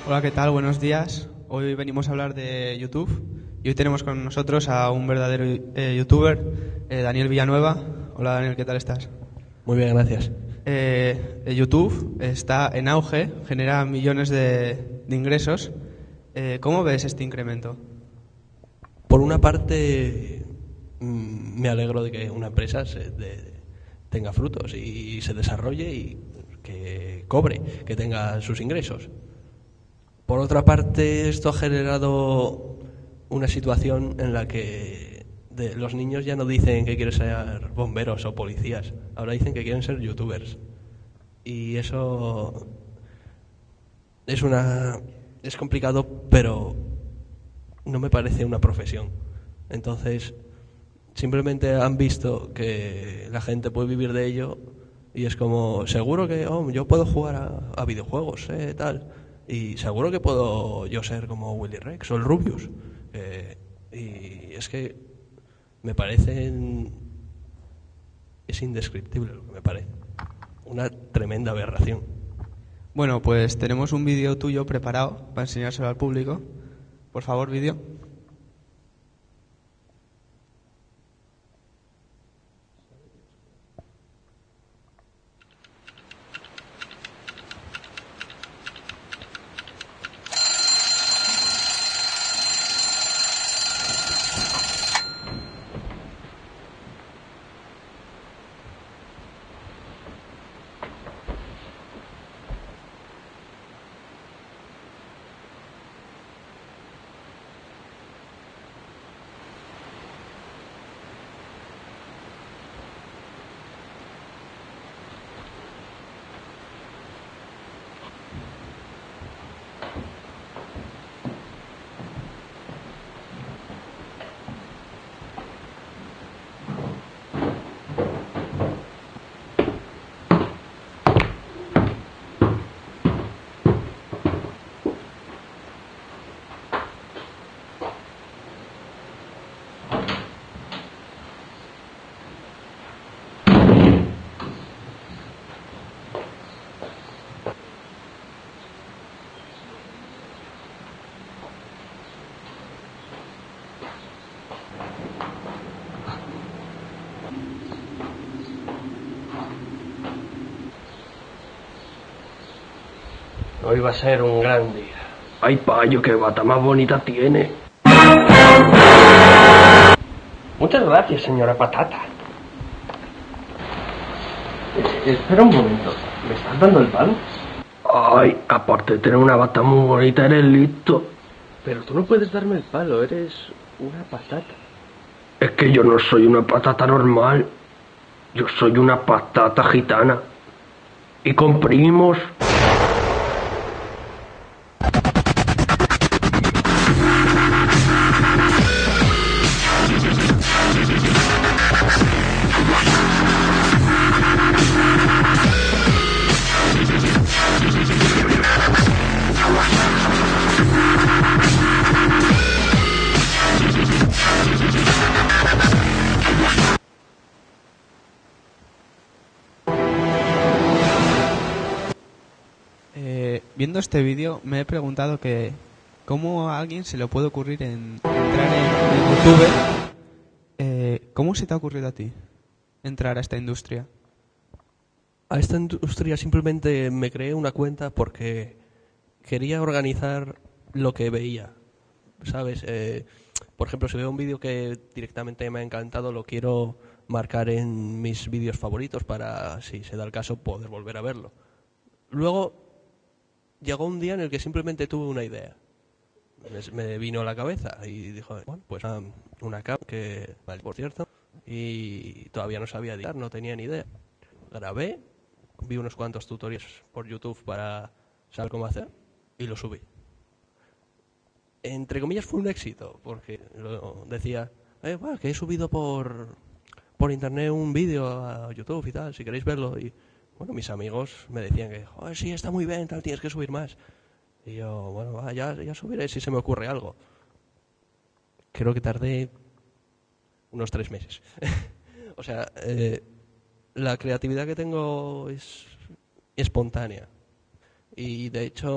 Hola, ¿qué tal? Buenos días. Hoy venimos a hablar de YouTube y hoy tenemos con nosotros a un verdadero youtuber, Daniel Villanueva. Hola Daniel, ¿qué tal estás? Muy bien, gracias. YouTube está en auge, genera millones de ingresos. ¿Cómo ves este incremento? Por una parte, me alegro de que una empresa tenga frutos y se desarrolle y que cobre, que tenga sus ingresos. Por otra parte, esto ha generado una situación en la que los niños ya no dicen que quieren ser bomberos o policías, ahora dicen que quieren ser youtubers. Y eso es complicado, pero no me parece una profesión. Entonces, simplemente han visto que la gente puede vivir de ello y es como, seguro que yo puedo jugar a videojuegos, tal, y seguro que puedo yo ser como Willy Rex o el Rubius. Y es que me parecen... es indescriptible lo que me parece. Una tremenda aberración. Bueno, pues tenemos un vídeo tuyo preparado para enseñárselo al público. Por favor, vídeo. Hoy va a ser un gran día. Ay, payo, qué bata más bonita tiene. Muchas gracias, señora Patata. Espera un momento. ¿Me estás dando el pan? Ay, aparte de tener una bata muy bonita, eres listo. Pero tú no puedes darme el palo, eres una patata. Es que yo no soy una patata normal. Yo soy una patata gitana. Y con primos. Viendo este vídeo me he preguntado que cómo a alguien se le puede ocurrir entrar en YouTube. ¿Cómo se te ha ocurrido a ti entrar a esta industria? A esta industria simplemente me creé una cuenta porque quería organizar lo que veía, ¿sabes? Por ejemplo, si veo un vídeo que directamente me ha encantado, lo quiero marcar en mis vídeos favoritos para, si se da el caso, poder volver a verlo. Luego llegó un día en el que simplemente tuve una idea. Me vino a la cabeza y dijo, bueno, pues una cam que, vale, por cierto, y todavía no sabía editar, no tenía ni idea. Grabé, vi unos cuantos tutoriales por YouTube para saber cómo hacer y lo subí. Entre comillas fue un éxito, porque lo decía, que he subido por internet un vídeo a YouTube y tal, si queréis verlo. Y bueno, mis amigos me decían que, sí, está muy bien, tal, tienes que subir más. Y yo, bueno, ya subiré si se me ocurre algo. Creo que tardé unos 3 meses. O sea, la creatividad que tengo es espontánea. Y de hecho,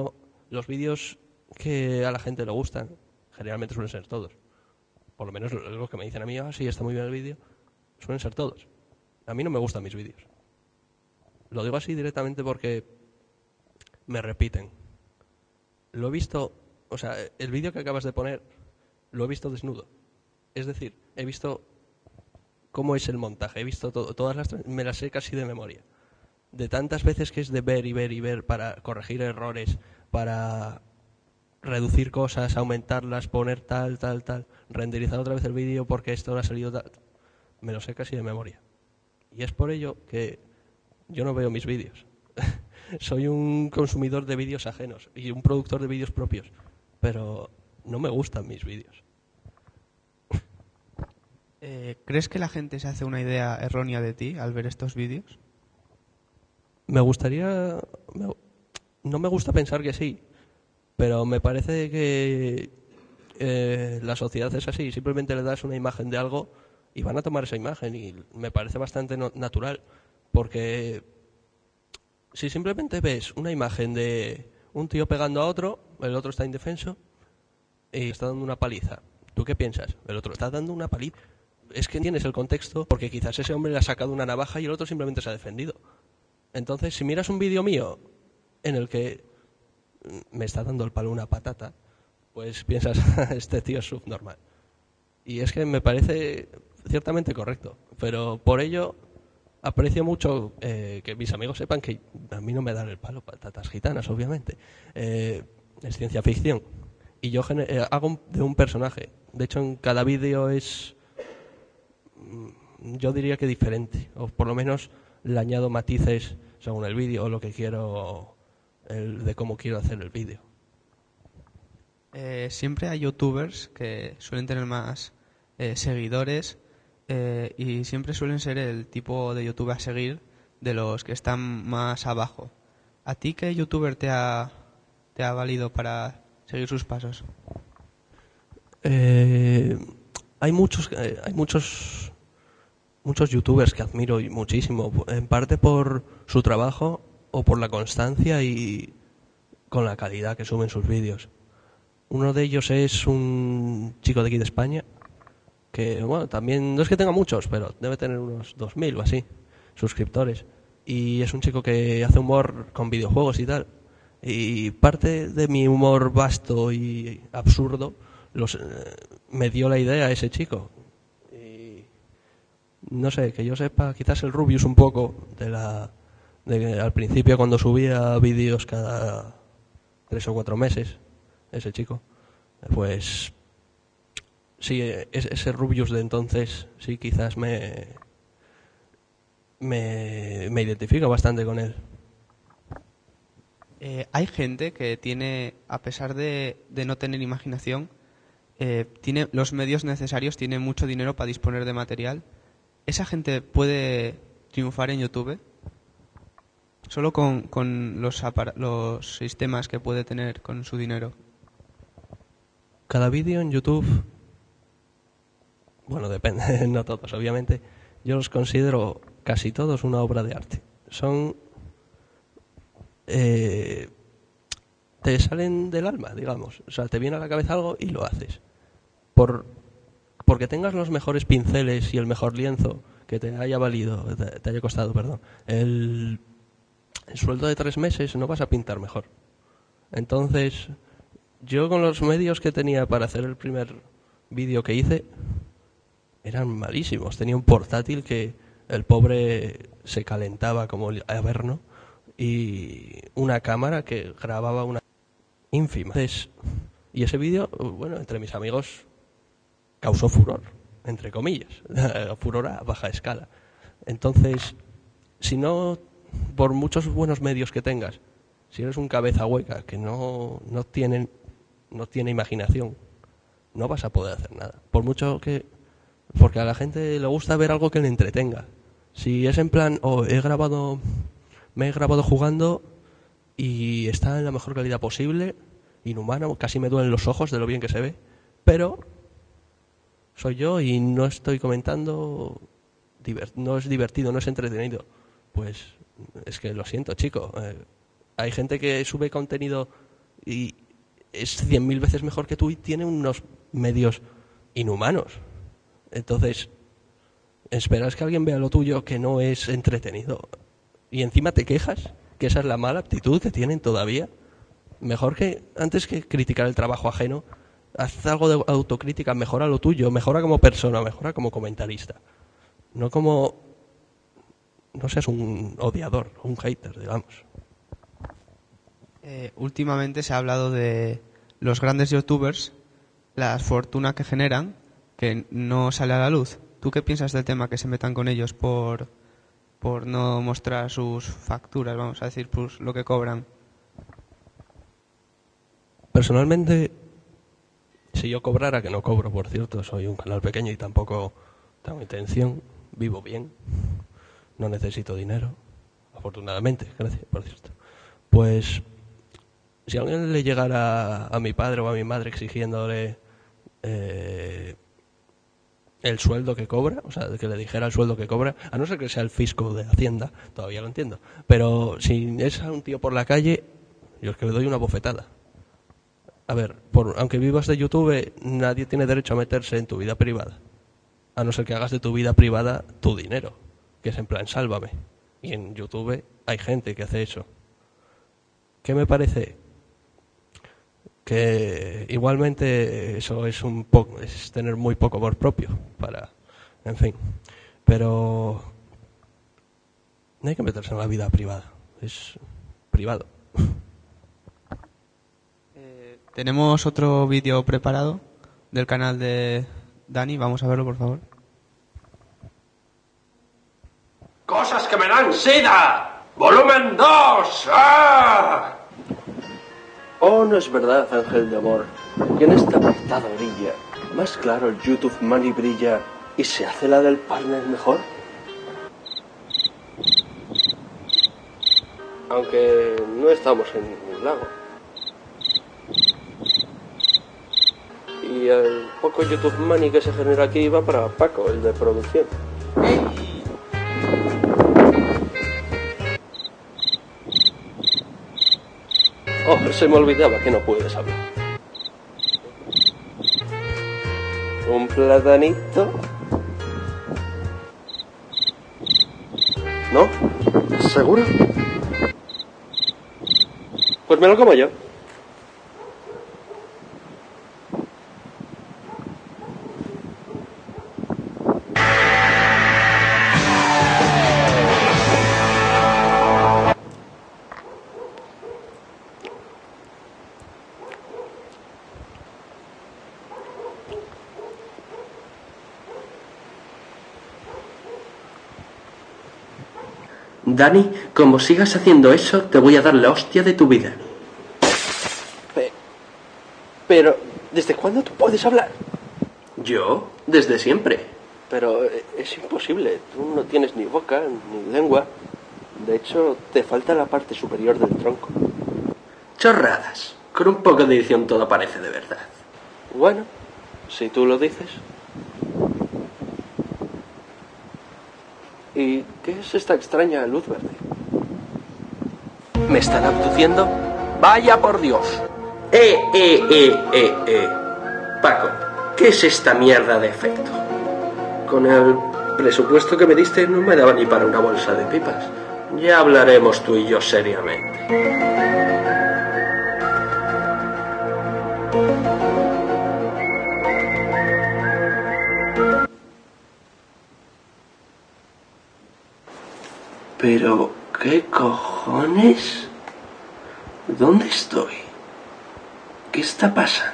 los vídeos que a la gente le gustan, generalmente suelen ser todos. Por lo menos lo que me dicen a mí, sí, está muy bien el vídeo, suelen ser todos. A mí no me gustan mis vídeos. Lo digo así directamente porque me repiten. Lo he visto, o sea, el vídeo que acabas de poner, lo he visto desnudo. Es decir, he visto cómo es el montaje, he visto todas me las sé casi de memoria. De tantas veces que es de ver y ver y ver para corregir errores, para reducir cosas, aumentarlas, poner tal, renderizar otra vez el vídeo porque esto no ha salido tal. Me lo sé casi de memoria. Y es por ello que yo no veo mis vídeos. Soy un consumidor de vídeos ajenos y un productor de vídeos propios, pero no me gustan mis vídeos. ¿Crees que la gente se hace una idea errónea de ti al ver estos vídeos? Me gustaría... No me gusta pensar que sí, pero me parece que la sociedad es así. Simplemente le das una imagen de algo y van a tomar esa imagen, y me parece bastante natural, porque si simplemente ves una imagen de un tío pegando a otro, el otro está indefenso y está dando una paliza. ¿Tú qué piensas? El otro está dando una paliza. Es que tienes el contexto, porque quizás ese hombre le ha sacado una navaja y el otro simplemente se ha defendido. Entonces, si miras un vídeo mío en el que me está dando el palo una patata, pues piensas, este tío es subnormal. Y es que me parece ciertamente correcto, pero por ello aprecio mucho que mis amigos sepan que a mí no me dan el palo patatas gitanas, obviamente. Es ciencia ficción. Y yo hago de un personaje. De hecho, en cada vídeo es, yo diría que diferente, o por lo menos le añado matices según el vídeo o lo que quiero, de cómo quiero hacer el vídeo. Siempre hay youtubers que suelen tener más seguidores y siempre suelen ser el tipo de youtuber a seguir de los que están más abajo. ¿A ti qué youtuber te ha valido para seguir sus pasos? Hay muchos youtubers que admiro muchísimo, en parte por su trabajo o por la constancia y con la calidad que suben sus vídeos. Uno de ellos es un chico de aquí de España que, bueno, también no es que tenga muchos, pero debe tener unos 2000 o así suscriptores, y es un chico que hace humor con videojuegos y tal, y parte de mi humor vasto y absurdo me dio la idea ese chico. Y no sé, que yo sepa, quizás el Rubius un poco al principio, cuando subía vídeos cada 3 o 4 meses, ese chico, pues sí, ese Rubius de entonces sí, quizás me identifico bastante con él. Hay gente que tiene, a pesar de no tener imaginación, tiene los medios necesarios, tiene mucho dinero para disponer de material. ¿Esa gente puede triunfar en YouTube? Solo con los sistemas que puede tener con su dinero. Cada vídeo en YouTube, bueno, depende, no todos, obviamente. Yo los considero casi todos una obra de arte. Son... te salen del alma, digamos. O sea, te viene a la cabeza algo y lo haces. Porque tengas los mejores pinceles y el mejor lienzo que te haya costado, perdón, el sueldo de 3 meses, no vas a pintar mejor. Entonces, yo con los medios que tenía para hacer el primer vídeo que hice, eran malísimos. Tenía un portátil que el pobre se calentaba como el averno, y una cámara que grababa una ínfima. Y ese vídeo, bueno, entre mis amigos causó furor, entre comillas, furor a baja escala. Entonces, si no, por muchos buenos medios que tengas, si eres un cabeza hueca que no tiene imaginación, no vas a poder hacer nada. Porque a la gente le gusta ver algo que le entretenga. Si es en plan, me he grabado jugando y está en la mejor calidad posible, inhumano, casi me duelen los ojos de lo bien que se ve, pero soy yo y no estoy comentando, no es divertido, no es entretenido, pues es que lo siento, chico. Hay gente que sube contenido y es 100.000 veces mejor que tú y tiene unos medios inhumanos. Entonces, esperas que alguien vea lo tuyo que no es entretenido y encima te quejas, que esa es la mala actitud que tienen todavía. Mejor que, antes que criticar el trabajo ajeno, haz algo de autocrítica, mejora lo tuyo, mejora como persona, mejora como comentarista. No seas un odiador, un hater, digamos. Últimamente se ha hablado de los grandes youtubers, la fortuna que generan, que no sale a la luz. ¿Tú qué piensas del tema que se metan con ellos por no mostrar sus facturas, vamos a decir, pues lo que cobran? Personalmente, si yo cobrara, que no cobro, por cierto, soy un canal pequeño y tampoco tengo intención, vivo bien, no necesito dinero, afortunadamente, gracias, por cierto. Pues, si a alguien le llegara a mi padre o a mi madre exigiéndole el sueldo que cobra, o sea, que le dijera el sueldo que cobra, a no ser que sea el fisco de Hacienda, todavía lo entiendo, pero si es a un tío por la calle, yo es que le doy una bofetada. A ver, aunque vivas de YouTube, nadie tiene derecho a meterse en tu vida privada, a no ser que hagas de tu vida privada tu dinero, que es en plan, sálvame. Y en YouTube hay gente que hace eso. ¿Qué me parece? Que igualmente eso es es tener muy poco amor propio en fin, pero no hay que meterse en la vida privada, es privado. Tenemos otro vídeo preparado del canal de Dani, vamos a verlo, por favor. ¡Cosas que me dan sida! ¡Volumen 2! ¡Ah! Oh, no es verdad, ángel de amor, que en este apartado brilla más claro el YouTube Money brilla y se hace la del partner mejor. Aunque no estamos en un lago. Y el poco YouTube Money que se genera aquí va para Paco, el de producción. Oh, se me olvidaba que no puedes hablar. Un platanito. ¿No? ¿Seguro? Pues me lo como yo. Dani, como sigas haciendo eso, te voy a dar la hostia de tu vida. Pero, ¿desde cuándo tú puedes hablar? ¿Yo? Desde siempre. Pero es imposible. Tú no tienes ni boca, ni lengua. De hecho, te falta la parte superior del tronco. Chorradas. Con un poco de edición todo parece de verdad. Bueno, si tú lo dices. ¿Y qué es esta extraña luz verde? ¿Me están abduciendo? ¡Vaya por Dios! Paco, ¿qué es esta mierda de efecto? Con el presupuesto que me diste no me daba ni para una bolsa de pipas. Ya hablaremos tú y yo seriamente. Pero, ¿qué cojones? ¿Dónde estoy? ¿Qué está pasando?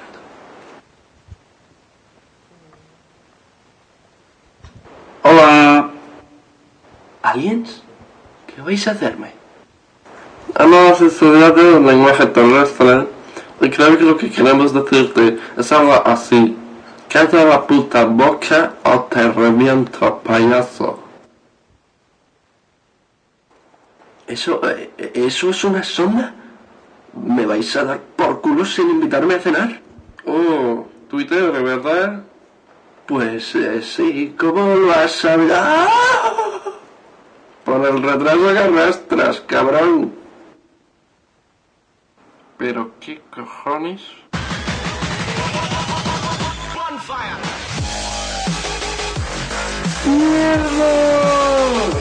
Hola. ¿Aliens? ¿Qué vais a hacerme? Hemos estudiado el lenguaje terrestre y creo que lo que queremos decirte es algo así. Calla la puta boca o te reviento, payaso. ¿Eso es una sonda? ¿Me vais a dar por culo sin invitarme a cenar? Twitter, ¿verdad? Pues sí, ¿cómo lo has sabido? ¡Ah! Por el retraso que arrastras, cabrón. Pero qué cojones. ¡Mierda!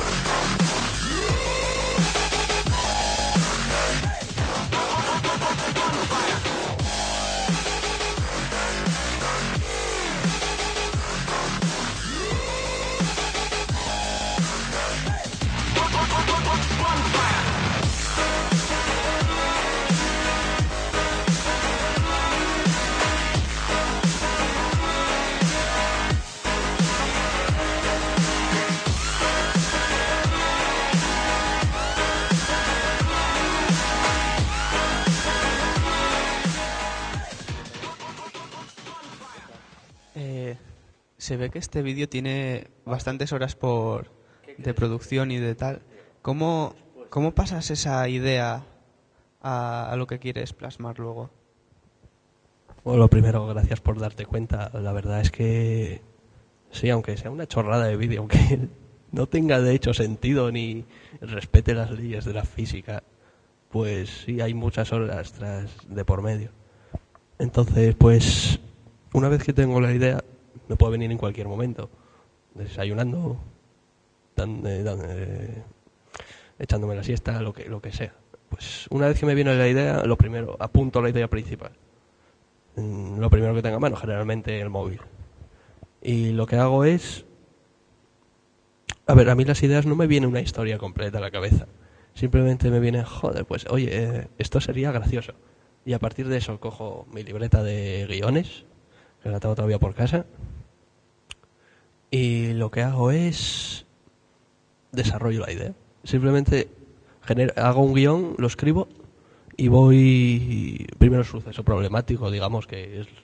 Se ve que este vídeo tiene bastantes horas de producción y de tal. ¿Cómo pasas esa idea a lo que quieres plasmar luego? Bueno, lo primero, gracias por darte cuenta. La verdad es que sí, aunque sea una chorrada de vídeo, aunque no tenga de hecho sentido ni respete las leyes de la física, pues sí hay muchas horas de por medio. Entonces, pues, una vez que tengo la idea, me puede venir en cualquier momento, desayunando, echándome la siesta, lo que sea. Pues una vez que me viene la idea, lo primero, apunto la idea principal. Lo primero que tenga a mano, generalmente el móvil. Y lo que hago es... A ver, a mí las ideas no me viene una historia completa a la cabeza. Simplemente me viene, joder, pues, oye, esto sería gracioso. Y a partir de eso cojo mi libreta de guiones, que la tengo todavía por casa, y lo que hago es desarrollo la idea. Simplemente hago un guión, lo escribo y voy primero el suceso problemático, digamos, que es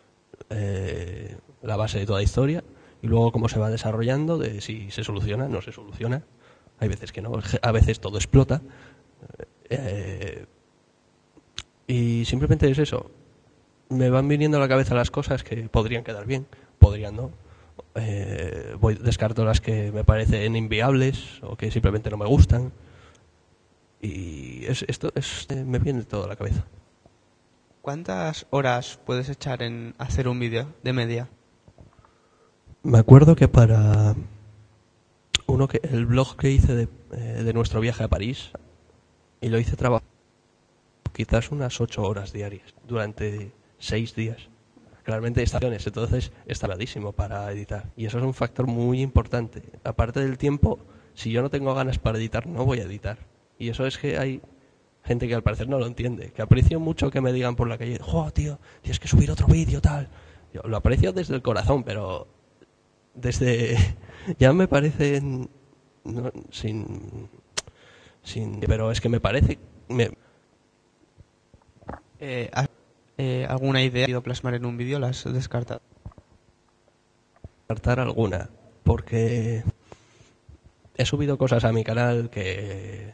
la base de toda historia, y luego cómo se va desarrollando, de si se soluciona, no se soluciona. Hay veces que no, a veces todo explota. Y simplemente es eso. Me van viniendo a la cabeza las cosas que podrían quedar bien, podrían no. Descarto las que me parecen inviables o que simplemente no me gustan. Y esto me viene todo a la cabeza. ¿Cuántas horas puedes echar en hacer un vídeo de media? Me acuerdo que para el blog que hice de nuestro viaje a París, y lo hice trabajar quizás unas 8 horas diarias durante 6 días. Claramente estaciones, entonces está taradísimo para editar. Y eso es un factor muy importante. Aparte del tiempo, si yo no tengo ganas para editar, no voy a editar. Y eso es que hay gente que al parecer no lo entiende. Que aprecio mucho que me digan por la calle, ¡jo, tío, tienes que subir otro vídeo, tal! Yo lo aprecio desde el corazón, pero ya me parece... No, pero es que me parece... ¿Alguna idea que has plasmar en un vídeo la has descartado? Descartar alguna, porque he subido cosas a mi canal que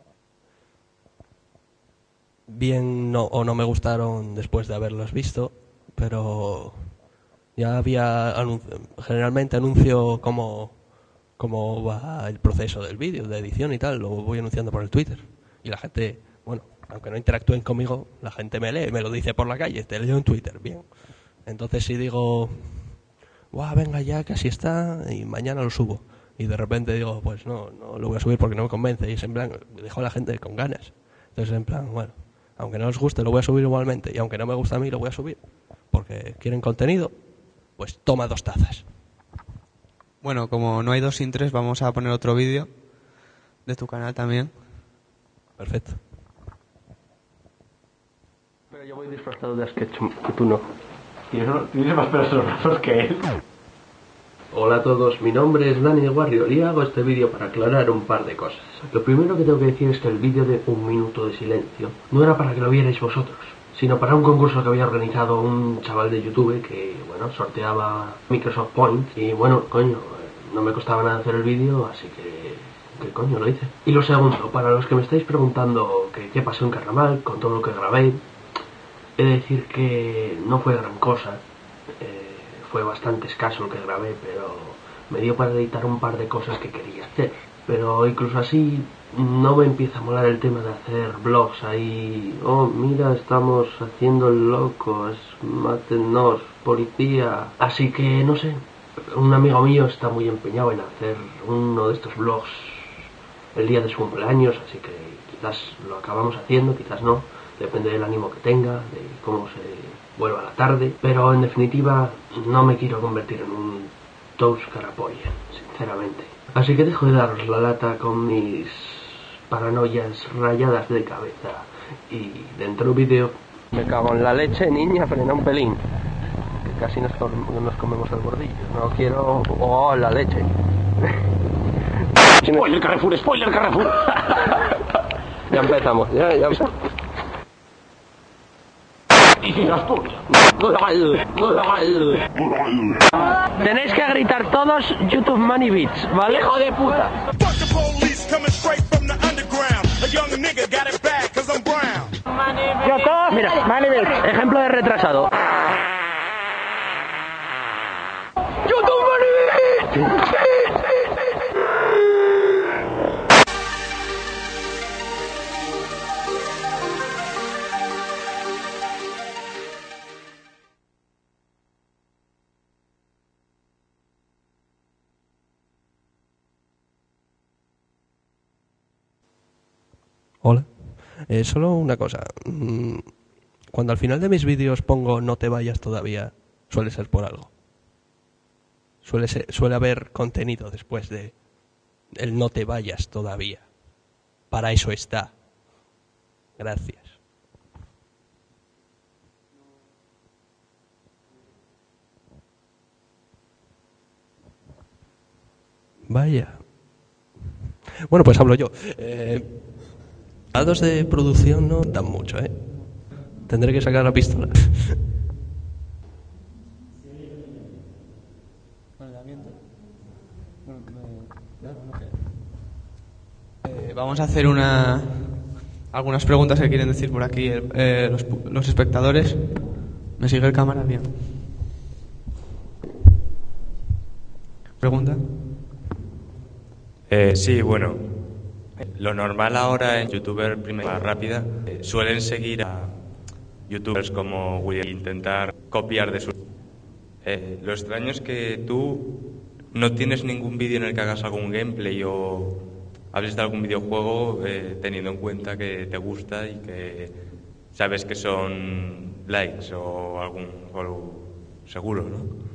bien no me gustaron después de haberlas visto, pero ya había generalmente anuncio cómo va el proceso del vídeo, de edición y tal, lo voy anunciando por el Twitter, y la gente, bueno, aunque no interactúen conmigo, la gente me lee, me lo dice por la calle, te leo en Twitter, bien. Entonces si digo, ¡guau, venga ya, que así está, y mañana lo subo! Y de repente digo, pues no lo voy a subir porque no me convence, y es en plan, dejo a la gente con ganas. Entonces en plan, bueno, aunque no os guste, lo voy a subir igualmente, y aunque no me gusta a mí, lo voy a subir, porque quieren contenido, pues toma 2 tazas. Bueno, como no hay 2 sin 3, vamos a poner otro vídeo de tu canal también. Perfecto. Pero yo voy disfrazado de Sketchum, que tú no. Tienes más pelos en los brazos que él. Hola a todos, mi nombre es Daniel Warrior y hago este vídeo para aclarar un par de cosas. Lo primero que tengo que decir es que el vídeo de 1 minuto de silencio no era para que lo vierais vosotros, sino para un concurso que había organizado un chaval de YouTube que, bueno, sorteaba Microsoft Points y, bueno, coño, no me costaba nada hacer el vídeo, así que coño, lo hice. Y lo segundo, para los que me estáis preguntando que qué pasó en Carramal con todo lo que grabé, he de decir que no fue gran cosa, fue bastante escaso lo que grabé, pero me dio para editar un par de cosas que quería hacer. Pero incluso así no me empieza a molar el tema de hacer vlogs ahí. Oh, mira, estamos haciendo el loco, mátennos, policía. Así que no sé, un amigo mío está muy empeñado en hacer uno de estos vlogs el día de su cumpleaños, así que quizás lo acabamos haciendo, quizás no, depende del ánimo que tenga, de cómo se vuelva la tarde. Pero en definitiva no me quiero convertir en un tous carapolla, sinceramente. Así que dejo de daros la lata con mis paranoias rayadas de cabeza y dentro del vídeo... Me cago en la leche, niña, frena un pelín. Que casi nos comemos el bordillo. No quiero... ¡Oh, la leche! ¡Spoiler Carrefour! ¡Spoiler Carrefour! Ya empezamos, ya empezamos. Y las tuyas. Tenéis que gritar todos YouTube Money Beats, ¿vale? ¡Hijo de puta! Mira, Money Beats, ejemplo de retrasado. YouTube Money Beats. Hola. Solo una cosa. Cuando al final de mis vídeos pongo no te vayas todavía, suele ser por algo. Suele haber contenido después de el no te vayas todavía. Para eso está. Gracias. Vaya. Bueno, pues hablo yo. Datos de producción no dan mucho, ¿eh? Tendré que sacar la pistola. Vamos a hacer algunas preguntas que quieren decir por aquí los espectadores. ¿Me sigue el cámara? Bien. ¿Pregunta? Sí, bueno. Lo normal ahora en youtuber primera rápida suelen seguir a youtubers como William e intentar copiar de sus... lo extraño es que tú no tienes ningún vídeo en el que hagas algún gameplay o hables de algún videojuego teniendo en cuenta que te gusta y que sabes que son likes o algún follow seguro, ¿no?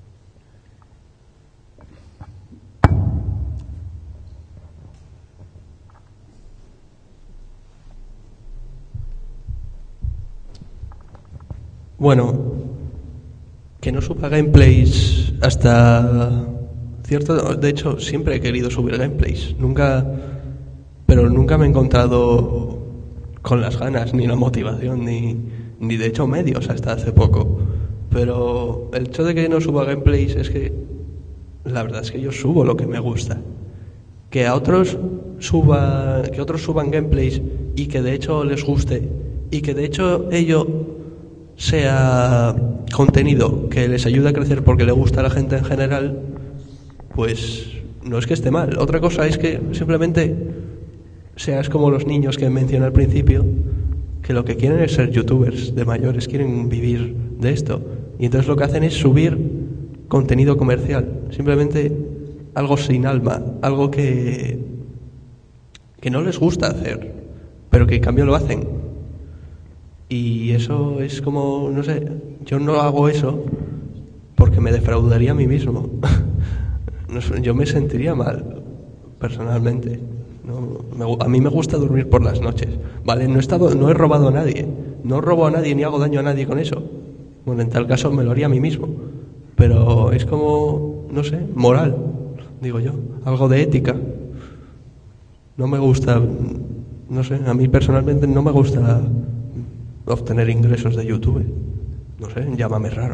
Bueno, que no suba gameplays hasta cierto... De hecho, siempre he querido subir gameplays. Pero nunca me he encontrado con las ganas, ni la motivación, ni de hecho medios hasta hace poco. Pero el hecho de que no suba gameplays es que la verdad es que yo subo lo que me gusta. Que otros suban gameplays y que de hecho les guste y que de hecho ello sea contenido que les ayude a crecer porque le gusta a la gente en general, pues no es que esté mal. Otra cosa es que simplemente seas como los niños que mencioné al principio, que lo que quieren es ser youtubers de mayores, quieren vivir de esto. Y entonces lo que hacen es subir contenido comercial, simplemente algo sin alma, algo que no les gusta hacer, pero que en cambio lo hacen. Y eso es como, no sé, yo no hago eso porque me defraudaría a mí mismo. Yo me sentiría mal, personalmente. A mí me gusta dormir por las noches, ¿vale? No he robado a nadie, no robo a nadie ni hago daño a nadie con eso. Bueno, en tal caso me lo haría a mí mismo. Pero es como, no sé, moral, digo yo, algo de ética. No me gusta, no sé, a mí personalmente no me gusta obtener ingresos de YouTube. No sé, llámame raro.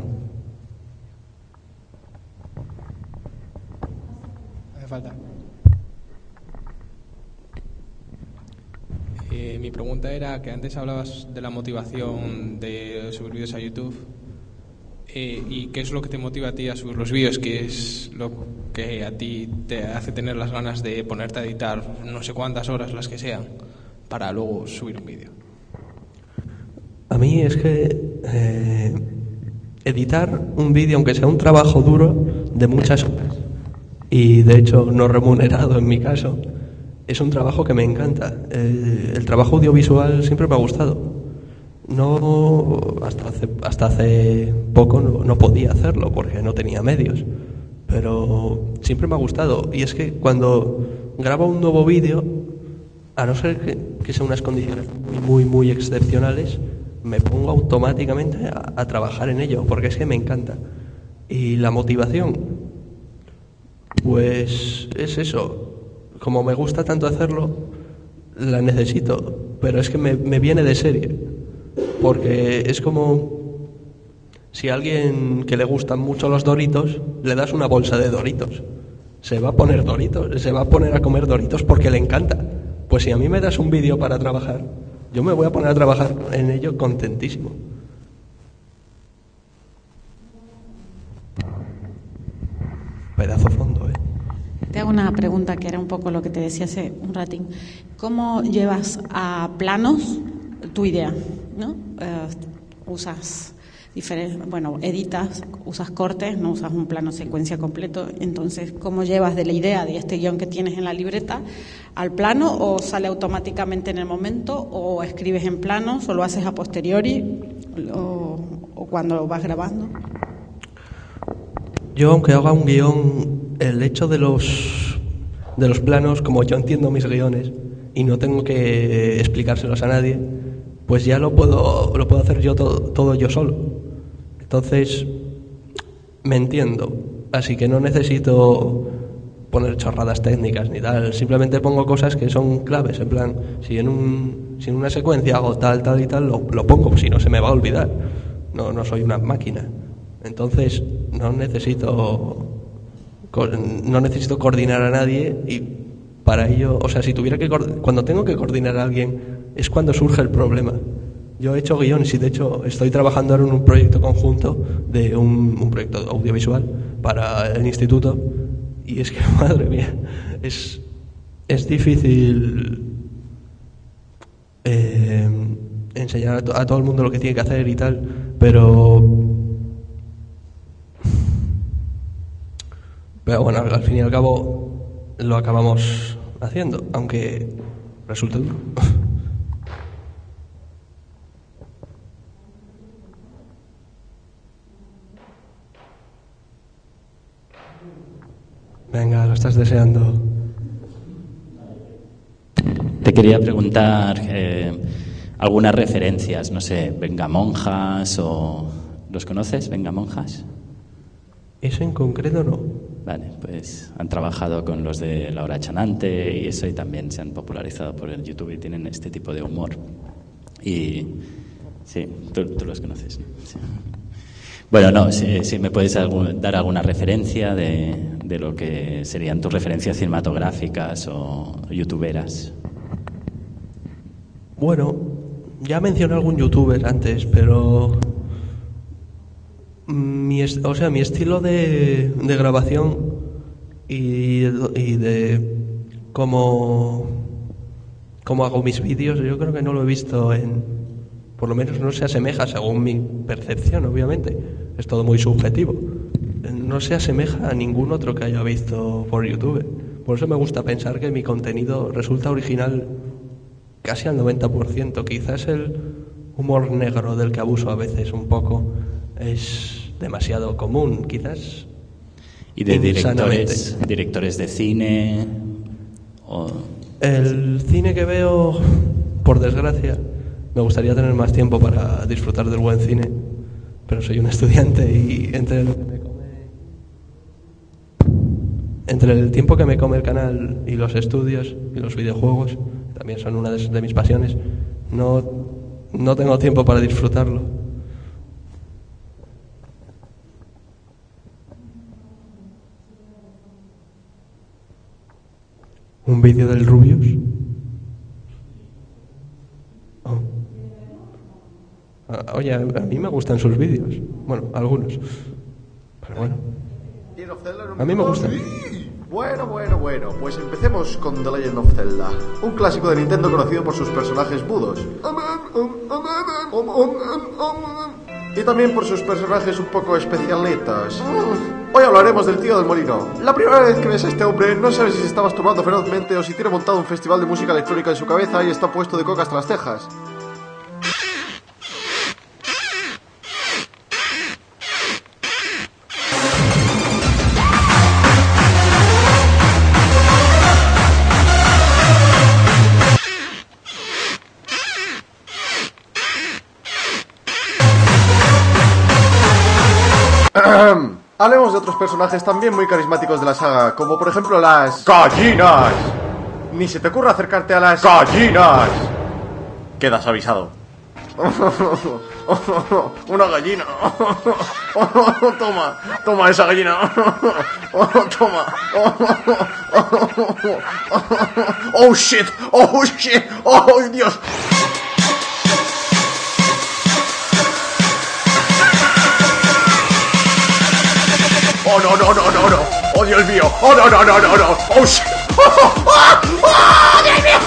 Hace falta. Mi pregunta era que antes hablabas de la motivación de subir vídeos a YouTube. ¿Y qué es lo que te motiva a ti a subir los vídeos? ¿Qué es lo que a ti te hace tener las ganas de ponerte a editar no sé cuántas horas, las que sean, para luego subir un vídeo? A mí es que editar un vídeo, aunque sea un trabajo duro de muchas horas, y de hecho no remunerado en mi caso, es un trabajo que me encanta. El trabajo audiovisual siempre me ha gustado. No, hasta hace poco no podía hacerlo porque no tenía medios, pero siempre me ha gustado. Y es que cuando grabo un nuevo vídeo, a no ser que sean unas condiciones muy excepcionales, me pongo automáticamente a trabajar en ello, porque es que me encanta. Y la motivación, pues es eso. Como me gusta tanto hacerlo, la necesito, pero es que me viene de serie. Porque es como si a alguien que le gustan mucho los Doritos le das una bolsa de Doritos. Se va a poner Doritos, se va a poner a comer Doritos porque le encanta. Pues si a mí me das un vídeo para trabajar, yo me voy a poner a trabajar en ello contentísimo. Pedazo fondo, ¿eh? Te hago una pregunta que era un poco lo que te decía hace un ratín. ¿Cómo llevas a planos tu idea? ¿No? Editas, usas cortes, no usas un plano secuencia completo. Entonces, ¿cómo llevas de la idea de este guión que tienes en la libreta al plano? ¿O sale automáticamente en el momento? ¿O escribes en planos? ¿O lo haces a posteriori? ¿O cuando vas grabando? Yo, aunque haga un guión, el hecho de los planos, como yo entiendo mis guiones y no tengo que explicárselos a nadie, pues ya lo puedo hacer yo todo yo solo. Entonces me entiendo, así que no necesito poner chorradas técnicas ni tal, simplemente pongo cosas que son claves, en plan, si en una secuencia hago tal y tal, lo pongo, si no se me va a olvidar. No soy una máquina. Entonces no necesito coordinar a nadie, y para ello, o sea, si tuviera que cuando tengo que coordinar a alguien es cuando surge el problema. Yo he hecho guiones y de hecho estoy trabajando ahora en un proyecto conjunto de un proyecto audiovisual para el instituto, y es que, madre mía, es difícil enseñar a todo el mundo lo que tiene que hacer y tal, pero bueno, al fin y al cabo lo acabamos haciendo, aunque resulte duro. Venga, lo estás deseando. Te quería preguntar algunas referencias, no sé, Vengamonjas o... ¿Los conoces, Vengamonjas? Eso en concreto no. Vale, pues han trabajado con los de La Hora Chanante y eso, y también se han popularizado por el YouTube y tienen este tipo de humor. Y sí, tú los conoces, ¿no? Sí. Bueno, no, si me puedes dar alguna referencia de lo que serían tus referencias cinematográficas o youtuberas. Bueno, ya mencioné algún youtuber antes, pero mi estilo de grabación y de cómo hago mis vídeos, yo creo que no lo he visto por lo menos no se asemeja, según mi percepción, obviamente, es todo muy subjetivo, no se asemeja a ningún otro que haya visto por YouTube. Por eso me gusta pensar que mi contenido resulta original casi al 90%. Quizás el humor negro del que abuso a veces un poco es demasiado común, quizás. ¿Y de directores de cine? El cine que veo, por desgracia, me gustaría tener más tiempo para disfrutar del buen cine, pero soy un estudiante y entre el tiempo que me come el canal y los estudios y los videojuegos, también son una de mis pasiones, no tengo tiempo para disfrutarlo. ¿Un vídeo del Rubius? Oh. Oye, a mí me gustan sus vídeos. Bueno, algunos. Pero bueno. A mí me gustan. Bueno, pues empecemos con The Legend of Zelda, un clásico de Nintendo conocido por sus personajes mudos. Y también por sus personajes un poco especialitas. Hoy hablaremos del tío del molino. La primera vez que ves a este hombre, no sabes si se está masturbando ferozmente o si tiene montado un festival de música electrónica en su cabeza y está puesto de coca hasta las cejas. Hablemos de otros personajes también muy carismáticos de la saga, como por ejemplo las gallinas. Ni se te ocurra acercarte a las gallinas. Quedas avisado. Una gallina. Toma esa gallina. Toma. Oh shit. Oh Dios. Oh no. Oh Dios mío. Oh no. Oh shit. Oh Dios mío.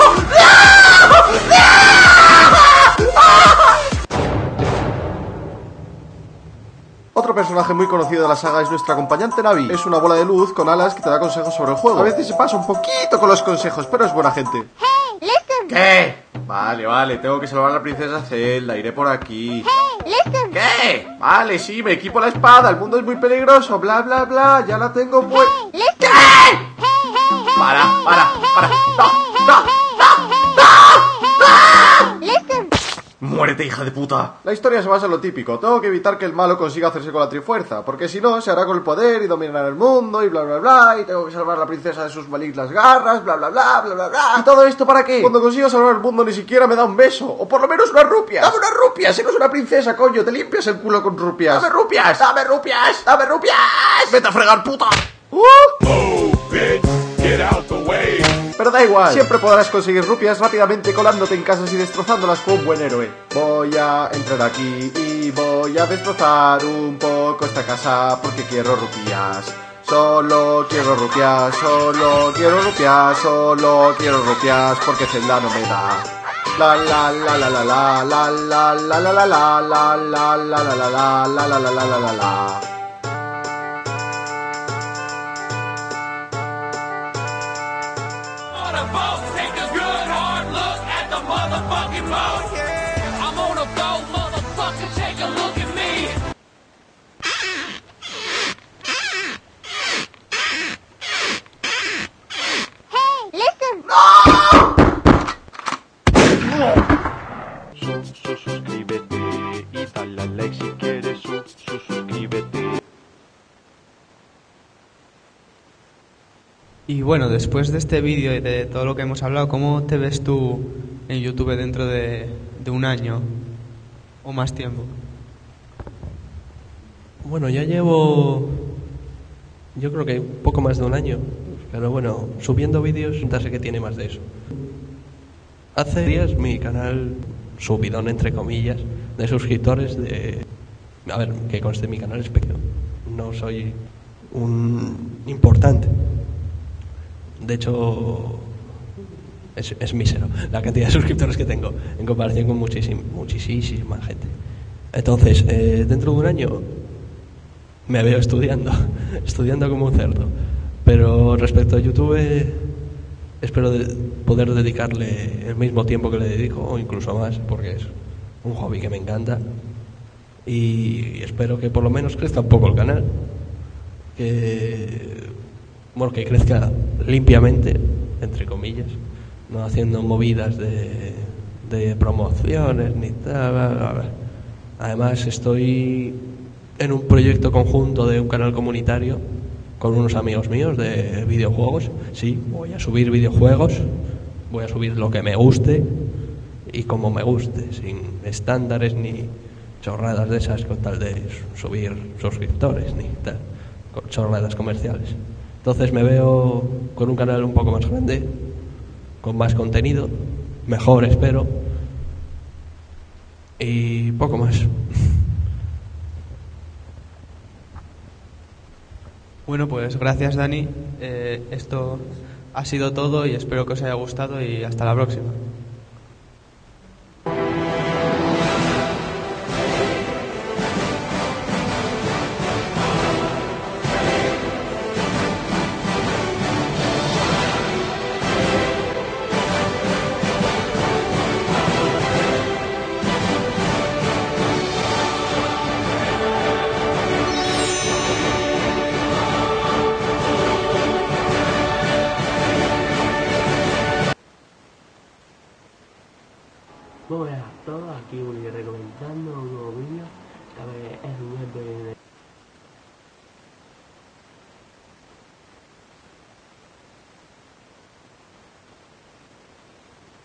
Otro personaje muy conocido de la saga es nuestra acompañante Navi. Es una bola de luz con alas que te da consejos sobre el juego. A veces se pasa un poquito con los consejos, pero es buena gente. Hey, listen. ¿Qué? Vale, tengo que salvar a la princesa Zelda, iré por aquí. Hey, listen. ¿Qué? Vale, sí, me equipo la espada, el mundo es muy peligroso, bla, ya la tengo pues... Hey, listen. ¿Qué? Para. ¡No! Listen. ¡Muérete, hija de puta! La historia se basa en lo típico. Tengo que evitar que el malo consiga hacerse con la trifuerza, porque si no, se hará con el poder y dominará el mundo y bla, y tengo que salvar a la princesa de sus malignas garras, bla. ¿Y todo esto para qué? Cuando consigo salvar el mundo ni siquiera me da un beso, o por lo menos unas rupias. ¡Dame unas rupias! ¡Sé que es una princesa, coño! ¡Te limpias el culo con rupias! ¡Dame rupias! ¡Vete a fregar, puta! Pero da igual, siempre podrás conseguir rupias rápidamente colándote en casas y destrozándolas como un buen héroe. Voy a entrar aquí y voy a destrozar un poco esta casa porque quiero rupias. Solo quiero rupias porque Zelda no me da. La. Suscríbete y dale al like si quieres suscríbete. Y bueno, después de este vídeo y de todo lo que hemos hablado, ¿cómo te ves tú en YouTube dentro de un año o más tiempo? Bueno, ya llevo, yo creo que un poco más de un año, pero bueno, subiendo vídeos, no sé qué tiene más de eso. Hace días mi canal, subidón entre comillas, de suscriptores de... A ver, que conste, mi canal es pequeño, no soy un importante. De hecho, es mísero la cantidad de suscriptores que tengo en comparación con muchísima gente. Entonces, dentro de un año me veo estudiando como un cerdo. Pero respecto a YouTube, espero poder dedicarle el mismo tiempo que le dedico, o incluso más, porque es un hobby que me encanta. Y espero que por lo menos crezca un poco el canal. Que crezca limpiamente, entre comillas, no haciendo movidas de promociones ni tal. Además, estoy en un proyecto conjunto de un canal comunitario con unos amigos míos de videojuegos. Sí, voy a subir videojuegos, voy a subir lo que me guste y como me guste, sin estándares ni chorradas de esas con tal de subir suscriptores ni tal, con chorradas comerciales. Entonces me veo con un canal un poco más grande, con más contenido, mejor espero, Y poco más. Bueno, pues gracias, Dani. Esto ha sido todo y espero que os haya gustado y hasta la próxima. Buenas a todos, aquí Uli recomendando un nuevo vídeo. Esta vez es un